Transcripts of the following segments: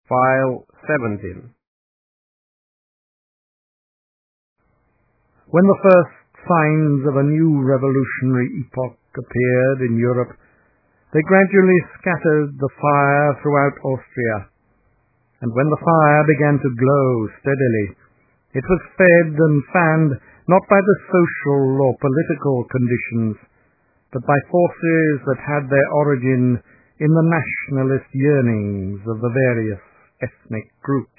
File 17. When the first signs of a new revolutionary epoch appeared in Europe, they gradually scattered the fire throughout Austria, and when the fire began to glow steadily, it was fed and fanned not by the social or political conditions, but by forces that had their origin in the nationalist yearnings of the various ethnic groups.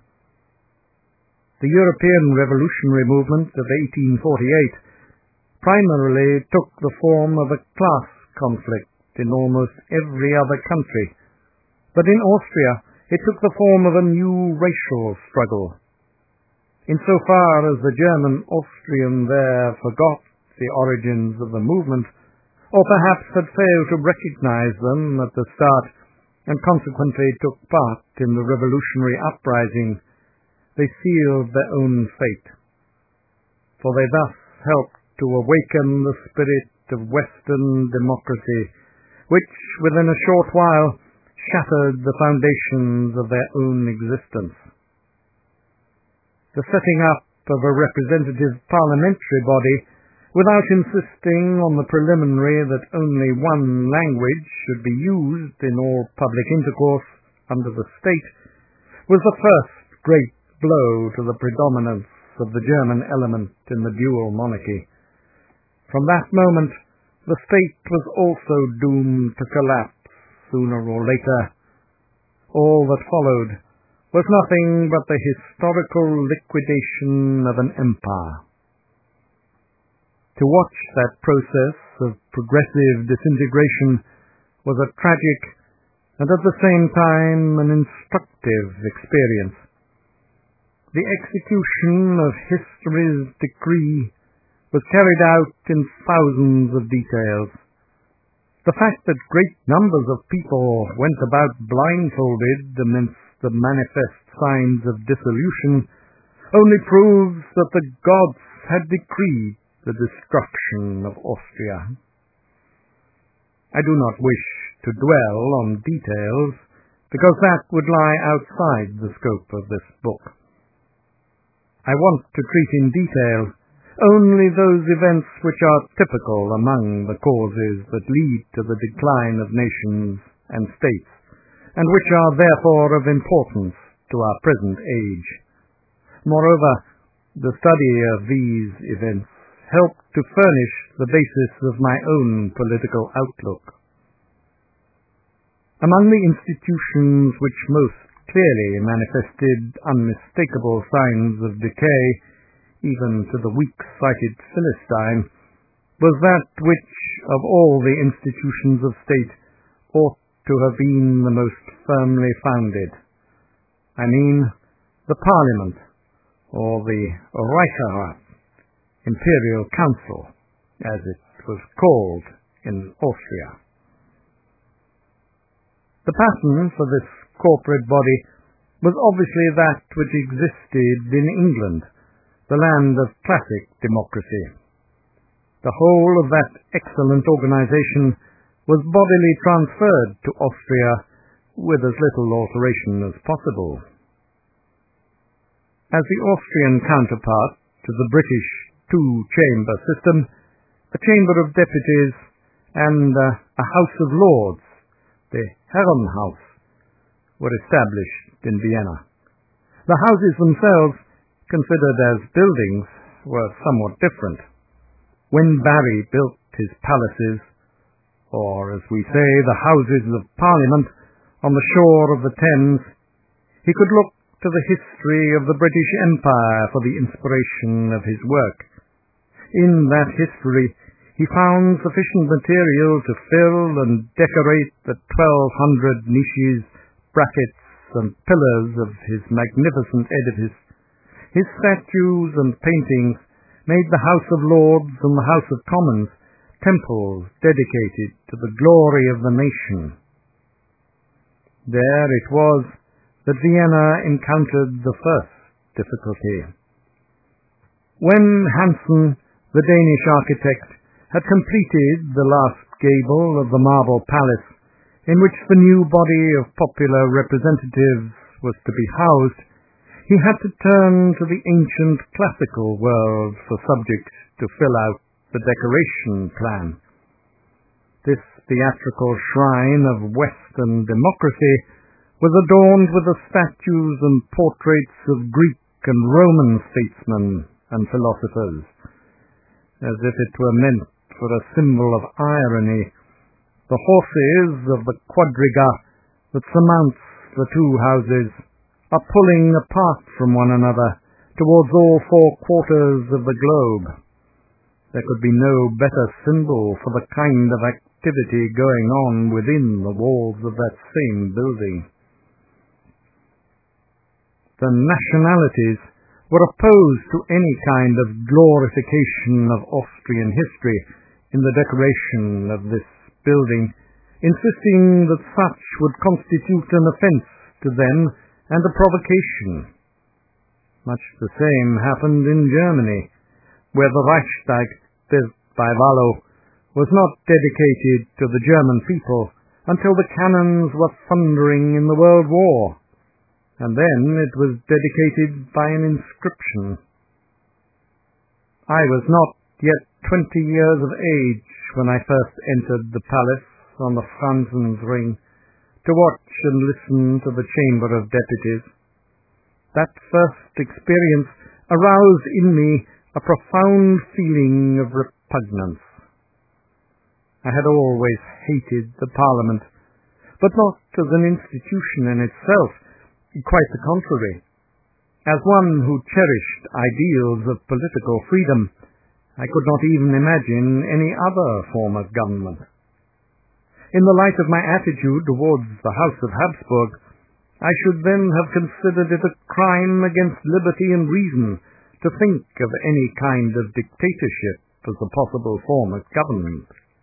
The European revolutionary movement of 1848 primarily took the form of a class conflict in almost every other country, but in Austria it took the form of a new racial struggle. Insofar as the German-Austrian there forgot the origins of the movement, or perhaps had failed to recognize them at the start, and consequently took part in the revolutionary uprising, they sealed their own fate. For they thus helped to awaken the spirit of Western democracy, which, within a short while, shattered the foundations of their own existence. The setting up of a representative parliamentary body, without insisting on the preliminary that only one language should be used in all public intercourse under the state, was the first great blow to the predominance of the German element in the dual monarchy. From that moment, the state was also doomed to collapse sooner or later. All that followed was nothing but the historical liquidation of an empire. To watch that process of progressive disintegration was a tragic and at the same time an instructive experience. The execution of history's decree was carried out in thousands of details. The fact that great numbers of people went about blindfolded amidst the manifest signs of dissolution only proves that the gods had decreed the destruction of Austria. I do not wish to dwell on details, because that would lie outside the scope of this book. I want to treat in detail only those events which are typical among the causes that lead to the decline of nations and states, and which are therefore of importance to our present age. Moreover, the study of these events helped to furnish the basis of my own political outlook. Among the institutions which most clearly manifested unmistakable signs of decay, even to the weak-sighted Philistine, was that which, of all the institutions of state, ought to have been the most firmly founded. I mean the Parliament, or the Reichsrat, Imperial Council, as it was called in Austria. The pattern for this corporate body was obviously that which existed in England, the land of classic democracy. The whole of that excellent organization was bodily transferred to Austria with as little alteration as possible. As the Austrian counterpart to the British two-chamber system, a Chamber of Deputies and a House of Lords, the Herrenhaus, were established in Vienna. The houses themselves, considered as buildings, were somewhat different. When Barry built his palaces, or as we say, the Houses of Parliament, on the shore of the Thames, he could look to the history of the British Empire for the inspiration of his work. In that history, he found sufficient material to fill and decorate the 1,200 niches, brackets, and pillars of his magnificent edifice. His statues and paintings made the House of Lords and the House of Commons temples dedicated to the glory of the nation. There it was that Vienna encountered the first difficulty. When Hansen, the Danish architect, had completed the last gable of the marble palace, in which the new body of popular representatives was to be housed, he had to turn to the ancient classical world for subjects to fill out the decoration plan. This theatrical shrine of Western democracy was adorned with the statues and portraits of Greek and Roman statesmen and philosophers, as if it were meant for a symbol of irony. The horses of the quadriga that surmounts the two houses are pulling apart from one another towards all four quarters of the globe. There could be no better symbol for the kind of activity going on within the walls of that same building. The nationalities were opposed to any kind of glorification of Austrian history in the decoration of this building, insisting that such would constitute an offence to them and a provocation. Much the same happened in Germany, where the Reichstag, built by Wallow, was not dedicated to the German people until the cannons were thundering in the World War, and then it was dedicated by an inscription. I was not yet 20 years of age when I first entered the palace on the Franzensring to watch and listen to the Chamber of Deputies. That first experience aroused in me a profound feeling of repugnance. I had always hated the Parliament, but not as an institution in itself, quite the contrary. As one who cherished ideals of political freedom, I could not even imagine any other form of government. In the light of my attitude towards the House of Habsburg, I should then have considered it a crime against liberty and reason to think of any kind of dictatorship as a possible form of government.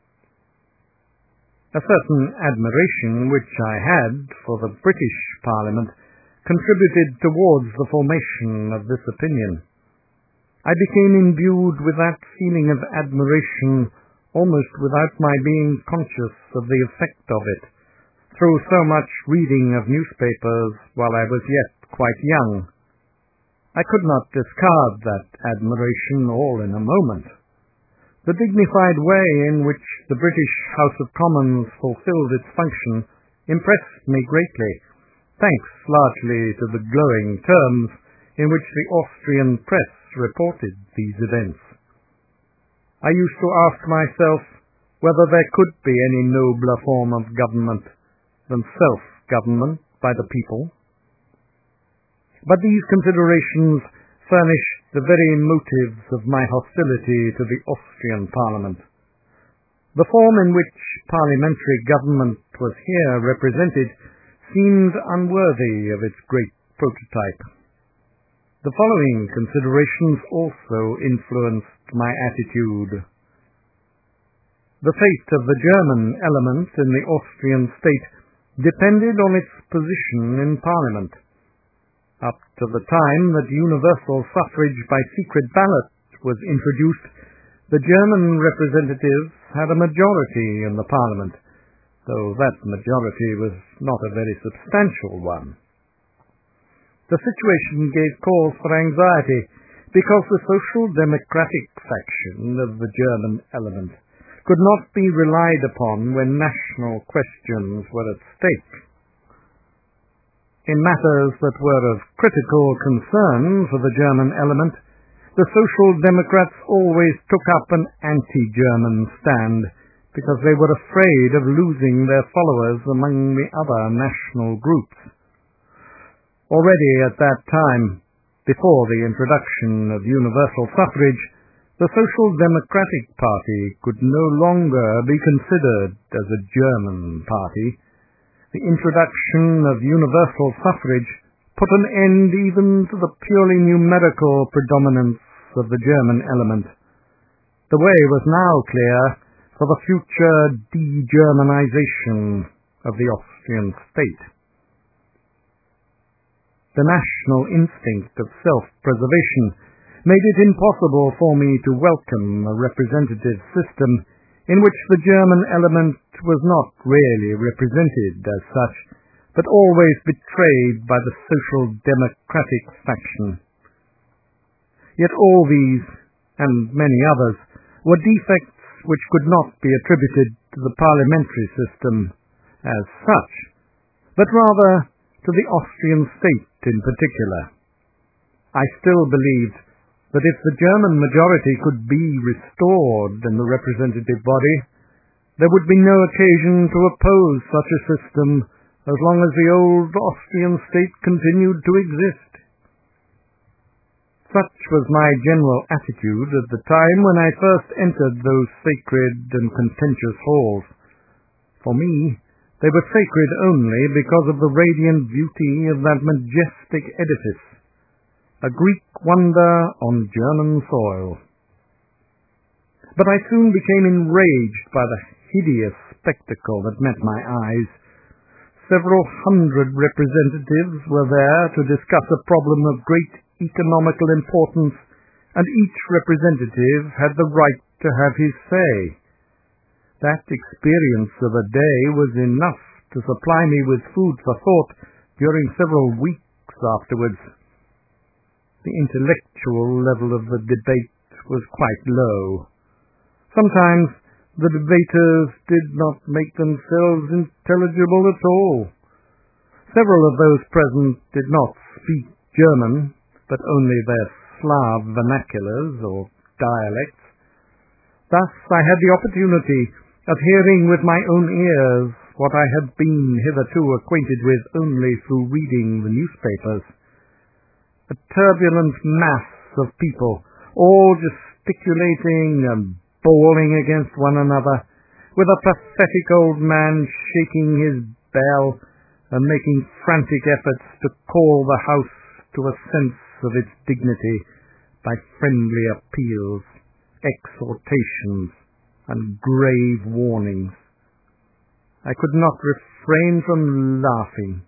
A certain admiration which I had for the British Parliament contributed towards the formation of this opinion. I became imbued with that feeling of admiration almost without my being conscious of the effect of it, through so much reading of newspapers while I was yet quite young. I could not discard that admiration all in a moment. The dignified way in which the British House of Commons fulfilled its function impressed me greatly, thanks largely to the glowing terms in which the Austrian press reported these events. I used to ask myself whether there could be any nobler form of government than self-government by the people. But these considerations furnished the very motives of my hostility to the Austrian Parliament. The form in which parliamentary government was here represented seemed unworthy of its great prototype. The following considerations also influenced my attitude. The fate of the German element in the Austrian state depended on its position in Parliament. Up to the time that universal suffrage by secret ballot was introduced, the German representatives had a majority in the Parliament, though that majority was not a very substantial one. The situation gave cause for anxiety because the social democratic faction of the German element could not be relied upon when national questions were at stake. In matters that were of critical concern for the German element, the Social Democrats always took up an anti-German stand because they were afraid of losing their followers among the other national groups. Already at that time, before the introduction of universal suffrage, the Social Democratic Party could no longer be considered as a German party. The introduction of universal suffrage put an end even to the purely numerical predominance of the German element. The way was now clear for the future de-Germanization of the Austrian state. The national instinct of self-preservation made it impossible for me to welcome a representative system in which the German element was not really represented as such, but always betrayed by the social democratic faction. Yet all these, and many others, were defects which could not be attributed to the parliamentary system as such, but rather to the Austrian state in particular. I still believed that if the German majority could be restored in the representative body, there would be no occasion to oppose such a system as long as the old Austrian state continued to exist. Such was my general attitude at the time when I first entered those sacred and contentious halls. For me, they were sacred only because of the radiant beauty of that majestic edifice, a Greek wonder on German soil. But I soon became enraged by the hideous spectacle that met my eyes. Several hundred representatives were there to discuss a problem of great economical importance, and each representative had the right to have his say. That experience of a day was enough to supply me with food for thought during several weeks afterwards. The intellectual level of the debate was quite low. Sometimes the debaters did not make themselves intelligible at all. Several of those present did not speak German, but only their Slav vernaculars or dialects. Thus I had the opportunity of hearing with my own ears what I had been hitherto acquainted with only through reading the newspapers. A turbulent mass of people, all gesticulating and bawling against one another, with a pathetic old man shaking his bell and making frantic efforts to call the House to a sense of its dignity by friendly appeals, exhortations, and grave warnings. I could not refrain from laughing.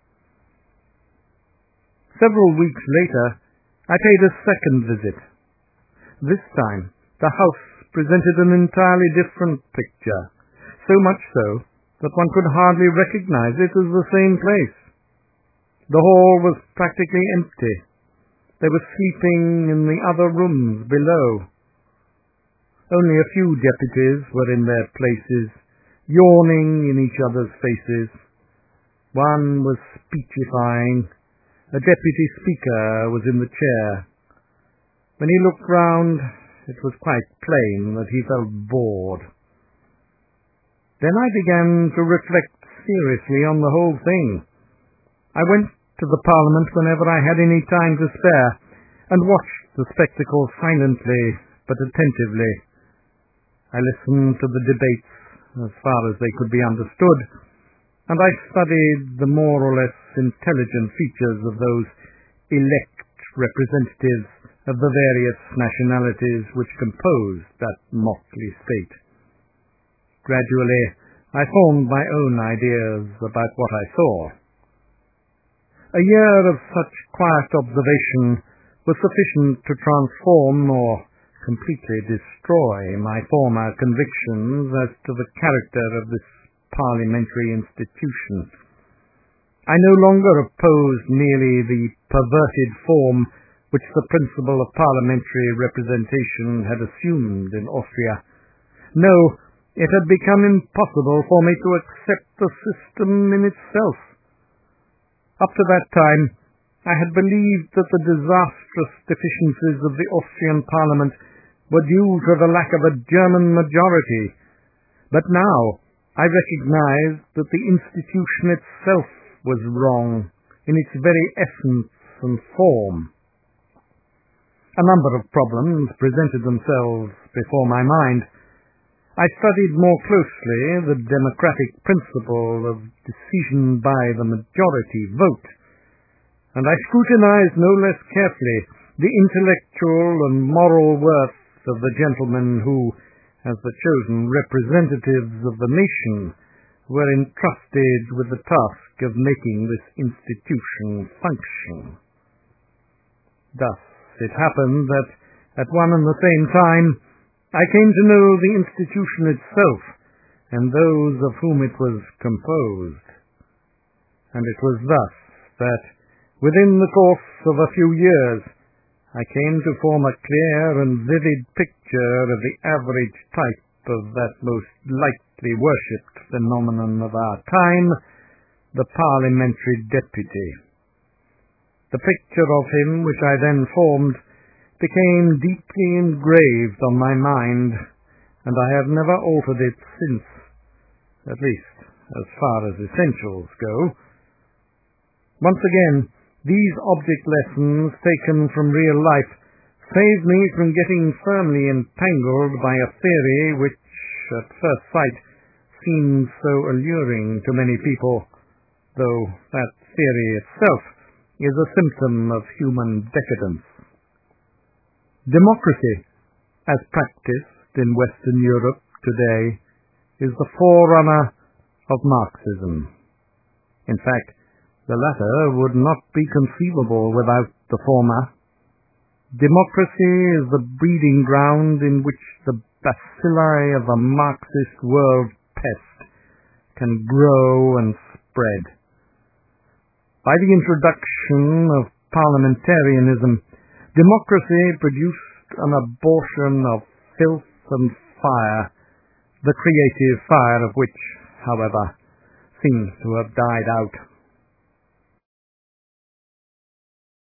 Several weeks later, I paid a second visit. This time, the house presented an entirely different picture, so much so that one could hardly recognize it as the same place. The hall was practically empty. They were sleeping in the other rooms below. Only a few deputies were in their places, yawning in each other's faces. One was speechifying. A deputy speaker was in the chair. When he looked round, it was quite plain that he felt bored. Then I began to reflect seriously on the whole thing. I went to the Parliament whenever I had any time to spare, and watched the spectacle silently but attentively. I listened to the debates as far as they could be understood, and I studied the more or less intelligent features of those elect representatives of the various nationalities which composed that motley state. Gradually, I formed my own ideas about what I saw. A year of such quiet observation was sufficient to transform or completely destroy my former convictions as to the character of this parliamentary institution. I no longer opposed merely the perverted form which the principle of parliamentary representation had assumed in Austria. No, it had become impossible for me to accept the system in itself. Up to that time, I had believed that the disastrous deficiencies of the Austrian parliament were due to the lack of a German majority, but now I recognized that the institution itself was wrong in its very essence and form. A number of problems presented themselves before my mind. I studied more closely the democratic principle of decision by the majority vote, and I scrutinized no less carefully the intellectual and moral worth of the gentlemen who, as the chosen representatives of the nation, were entrusted with the task of making this institution function. Thus it happened that, at one and the same time, I came to know the institution itself and those of whom it was composed. and it was thus that, within the course of a few years, I came to form a clear and vivid picture of the average type of that most lightly worshipped phenomenon of our time, the parliamentary deputy. The picture of him which I then formed became deeply engraved on my mind, and I have never altered it since, at least as far as essentials go. Once again, these object lessons taken from real life saved me from getting firmly entangled by a theory which, at first sight, seemed so alluring to many people, though that theory itself is a symptom of human decadence. Democracy, as practiced in Western Europe today, is the forerunner of Marxism. In fact, the latter would not be conceivable without the former. Democracy is the breeding ground in which the bacilli of a Marxist world pest can grow and spread. By the introduction of parliamentarianism, democracy produced an abortion of filth and fire, the creative fire of which, however, seems to have died out.